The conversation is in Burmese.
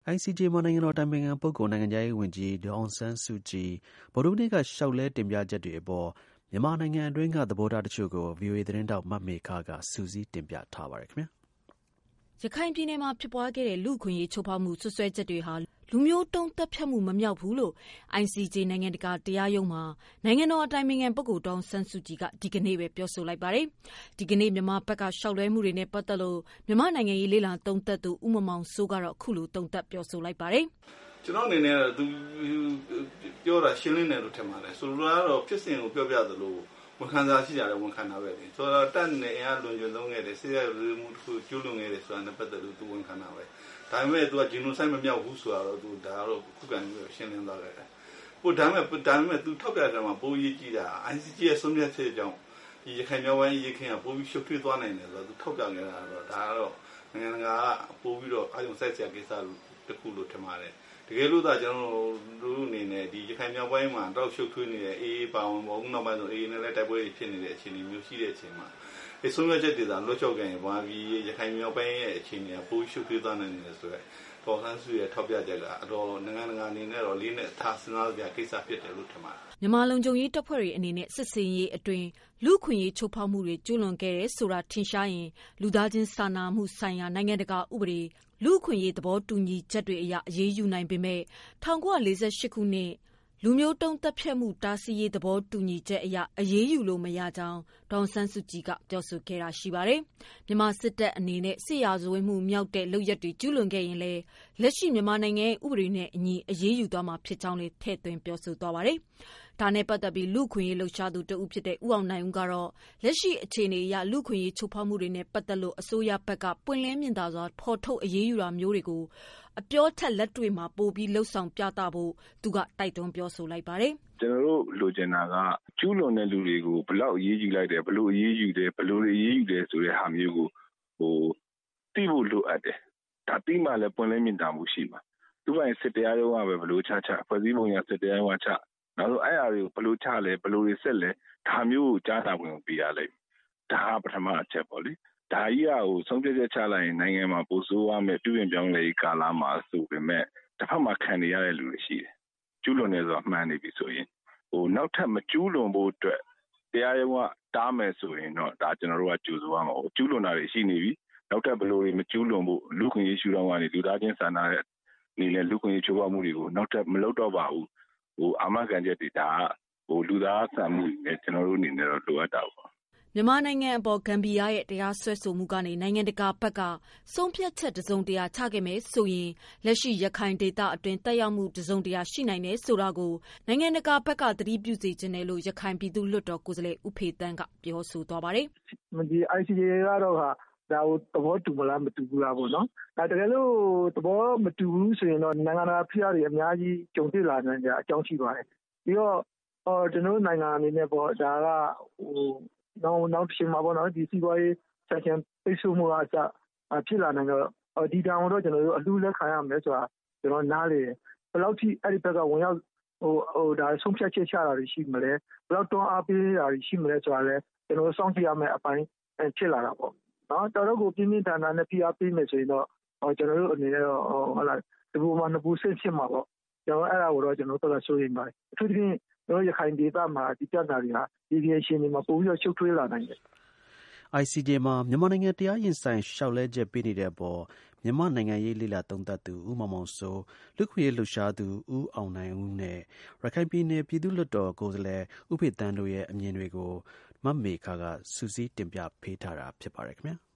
ICJ မှာနိုင်ငံတော်အတိုင်ပင်ခံပုဂ္ဂိုလ်နိုင်ငံခြားရေးဝန်ကြီးဒေါ်အောင်ဆန်းစုကြည်ဗုဒ္ဓဟူးနေ့ကလျှောက်လဲတင်ပြချက်တွေအပေါ်မြန်မာနိုင်ငံအတွင်းကသဘောထားတချို့ကို VOA သတင်းထောက်မမေခကစုစည်းတင်ပြထားပါတယ်ခင်ဗျာ။ရခိုင်ပြည်နယ်မှာဖြစ်ပွားခဲ့တဲ့လူ့အခွင့်အရေးချိုးဖောက်မှုစွပ်စွဲချက်တွေဟာလူမျိုးတုံးသတ်ဖြတ်မှုမမြောက်ဘူးလို့ ICJ နိုင်ငံတကာတရားရုံးမှာနိုင်ငံတော်အတိုင်ပင်ခံပုဂ္ဂိုလ်ဒေါ်အောင်ဆန်းစုကြည်ကဒီကနေ့ပဲပြောဆိုလိုက်ပါတယ်။ဒီကနေ့မြန်မာဘက်ကလျှောက်လွှဲမှုတွေနဲ့ပတ်သက်လို့မြန်မာနိုင်ငံရေးလေ့လာသုံးသပ်သူဦးမောင်မောင်စိုးကတော့အခုလိုသုံးသပ်ပြောဆိုလိုက်ပါတယ်။ "ကျွန်တော်အနေနဲ့သူပြောတာရှင်းလင်းတယ်လို့ထင်ပါတယ်။ဆိုလိုတာကတော့ဖြစ်စဉ်ကိုပြောပြသလိုဝန်ခံစားရှိကြတယ်ဝန်ခံတာပဲလေ။ဆိုတော့တတ်နေအင်အားလွန်ကျွံသုံးခဲ့တယ်စစ်ရဲလူမှုတစ်ခုကျူးလွန်ခဲ့တယ်ဆိုတာနဲ့ပတ်သက်လို့သူဝန်ခံတာပဲ။ဒါပေမဲ့သူကဂျီနိုဆိုက်မမြောက်ဘူးဆိုတာတော့သူဒါကတော့ခုခံပြီးရှင်းလင်းသွားခဲ့တယ်။ဒါပေမဲ့သူထောက်ပြတယ်မှာပိုရေးကြည့်တာ ICJ ရဲ့ဆုံးဖြတ်ချက်ကြောင့်ဒီရခိုင်မြောက်ပိုင်းရေးခင်ကပိုပြီးရှုပ်ထွေးသွားနိုင်တယ်ဆိုတော့သူထောက်ပြနေတာတော့ဒါကတော့နိုင်ငံတကာကပိုပြီးတော့အာရုံစိုက်စရာကိစ္စတစ်ခုလို့ထင်ပါတယ်။တကယ်လို့သာကျွန်တော်တို့အနေနဲ့ဒီရခိုင်မြောက်ပိုင်းမှာတောက်ရှုပ်ထွေးနေတဲ့အေးပါဝင်ပေါ့နောက်ပိုင်းဆိုအေးနဲ့လည်းတိုက်ပွဲဖြစ်နေတဲ့အခြေအနေမျိုးရှိတဲ့အချိန်မှာဒီဆုံးဖြတ်ချက်တွေသာလွှတ်ချုပ်ကြရင်ဘာပြီးရခိုင်မြောက်ပိုင်းရဲ့အခြေအနေကပိုရှုပ်ထွေးသွားနိုင်တယ်ဆိုတော့ဒေါ်ဆန်းစုရဲ့ထောက်ပြချက်ကအတော်နိုင်ငံတကာအနေနဲ့တော့လေးနဲ့ထားစဉ်းစားကြကိစ္စဖြစ်တယ်လို့ထင်ပါတယ်။မြန်မာလုံခြုံရေးတပ်ဖွဲ့တွေအနေနဲ့စစ်စင်ရေးအတွင်းလူခွင့်ရေးချိုးဖောက်မှုတွေကျူးလွန်ခဲ့တယ်ဆိုတာထင်ရှားရင်လူသားချင်းစာနာမှုဆိုင်ရာနိုင်ငံတကာဥပဒေလူခွင့်ရေးသဘောတူညီချက်တွေအရအရေးယူနိုင်ပေမဲ့1948ခုနှစ်လူမျိုးတုံးသတ်ဖြတ်မှုတားဆီးရေးသဘောတူညီချက်အရအရေးယူလို့မရကြောင်းဒေါ်အောင်ဆန်းစုကြည်ကပြောဆိုခဲ့တာရှိပါတယ်။မြန်မာစစ်တပ်အနေနဲ့စစ်ရာဇဝတ်မှုမြောက်တဲ့လုပ်ရက်တွေကျူးလွန်ခဲ့ရင်လည်းလက်ရှိမြန်မာနိုင်ငံရဲ့ဥပဒေနဲ့အညီအရေးယူသွားမှာဖြစ်ကြောင်းလည်းထည့်သွင်းပြောဆိုသွားပါတယ်။ဒါနဲ့ပတ်သက်ပြီးလူခွင့်ရေးလှုပ်ရှားသူတဦးဖြစ်တဲ့ဦးအောင်နိုင်ဦးကတော့လက်ရှိအခြေအနေအရလူခွင့်ရေးချိုးဖောက်မှုတွေနဲ့ပတ်သက်လို့အစိုးရဘက်ကပွင့်လင်းမြင်သာစွာဖော်ထုတ်အရေးယူတာမျိုးတွေကိုအပြောထက်လက်တွေ့မှာပိုပြီးလှုပ်ဆောင်ပြသဖို့သူကတိုက်တွန်းပြောဆိုလိုက်ပါတယ်။ကျွန်တော်တို့လိုချင်တာကကျူးလွန်တဲ့လူတွေကိုဘယ်လောက်အရေးယူလိုက်တယ်ဘယ်လိုအရေးယူတယ်ဘယ်လိုအရေးယူတယ်ဆိုတဲ့ဟာမျိုးကိုသိဖို့လိုအပ်တယ်။ဒါသိမှလည်းပွင့်လင်းမြင်သာမှုရှိမှာ။သူ့ဘက်စစ်တရားရုံးကပဲဘယ်လိုချဖွဲ့စည်းပုံရစစ်တရားရုံးကချနောက်ဆုံးအဲ့အရာတွေကိုဘယ်လိုချလဲဘယ်လိုတွေဆက်လဲဒါမျိုးကိုကြားနာခွင့်ပေးရလိမ့်မယ်။ဒါကပထမအချက်ပေါ့လေ။ဒါကြီးကဆုံးဖြတ်ချက်ချလိုက်ရင်နိုင်ငံမှာပိုဆိုးရမယ်ပြုပြင်ပြောင်းလဲရေးကာလမှာဆိုပေမဲ့တစ်ဖက်မှာခံနေရတဲ့လူတွေရှိတယ်။ကျူးလွန်နေဆိုတာမှန်နေပြီဆိုရင်နောက်ထပ်မကျူးလွန်ဖို့အတွက်တရားရုံးကတားမယ်ဆိုရင်တော့ဒါကျွန်တော်တို့ကကြိုးစားရမှာ။ကျူးလွန်တာတွေရှိနေပြီနောက်ထပ်ဘယ်လိုတွေမကျူးလွန်ဖို့လူခွင့်ရေးရှုထောင့်ကနေလူသားချင်းစာနာတဲ့အနေနဲ့လူခွင့်ရေးချိုးဖောက်မှုတွေကိုနောက်ထပ်မလုပ်တော့ပါဘူး။အာမခံချက်တွေဒါကလူသားဆန်မှုနဲ့ကျွန်တော်တို့အနေနဲ့တော့လိုအပ်တာပေါ့မြန်မာနိုင်ငံအပေါ်ဂမ်ဘီယာရဲ့တရားစွဲဆိုမှုကနေနိုင်ငံတကာဘက်ကဆုံးဖြတ်ချက်တစုံတရာချခဲ့မယ်ဆိုရင်လက်ရှိရခိုင်ဒေသအတွင်းတက်ရောက်မှုတစုံတရာရှိနိုင်တယ်ဆိုတာကိုနိုင်ငံတကာဘက်ကသတိပြုစေချင်တယ်လို့ရခိုင်ပြည်သူ့လွှတ်တော်ကိုယ်စားလှယ်ဦးဖေသန်းကပြောဆိုသွားပါတယ်။ဒီ ICJ ကတော့ဒါကိုသဘောတူမလားမတူဘူးလားပေါ့နော်။ဒါတကယ်လို့သဘောမတူဘူးဆိုရင်တော့နိုင်ငံတကာဖိအားတွေအများကြီးကြုံတွေ့လာနိုင်ကြအကြောင်းရှိပါတယ်။ပြီးတော့ကျွန်တော်နိုင်ငံအနေနဲ့ပေါ့ဒါကနောက်တစ်ချိန်မှာပေါ့နော်ဒီစီးပွားရေး sanction ပိတ်ဆို့မှုအစဖြစ်လာနိုင်တော့ဒီတောင်တော့ကျွန်တော်တို့အလှူလက်ခံရမယ်ဆိုတာကျွန်တော်နားလေဘယ်လောက်ထိအဲ့ဒီဘက်ကဝင်ရောက်ဒါဆုံးဖြတ်ချက်ချတာတွေရှိမလဲဘယ်လောက်တွန်းအားပေးတာတွေရှိမလဲဆိုတာလဲကျွန်တော်တို့စောင့်ကြည့်ရမယ်အပိုင်းဖြစ်လာတာပေါ့နော်တော်တော်ကိုပြင်းပြင်းထန်ထန်နဲ့ဖိအားပေးမယ်ဆိုရင်တော့ကျွန်တော်တို့အနေနဲ့တော့ဟုတ်လားဒီပုံမှာနှစ်ပူဆင့်ဖြစ်မှာပေါ့ကျွန်တော်အဲ့ဒါကိုတော့ကျွန်တော်တော်စိုးရိမ်ပါတယ်အထူးသဖြင့်တို့ရခိုင်ဒေသမှာဒီပြဿနာတွေဟာဒီရှင်တွေမှာပိုပြီးတော့ရှုပ်ထွေးလာနိုင်တယ်။ ICJ မှာမြန်မာနိုင်ငံတရားရင်ဆိုင်လျှောက်လဲချက်ပေးနေတဲ့အပေါ်မြန်မာနိုင်ငံရေးလေ့လာသုံးသပ်သူဦးမောင်မောင်စိုးလူ့ခွင့်ရေးလှုပ်ရှားသူဦးအောင်နိုင်ဦးနဲ့ရခိုင်ပြည်နယ်ပြည်သူ့လွှတ်တော်ကိုယ်စားလှယ်ဦးဖေသန်းတို့ရဲ့အမြင်တွေကိုမမေခကစုစည်းတင်ပြပေးထားတာဖြစ်ပါတယ်ခင်ဗျာ။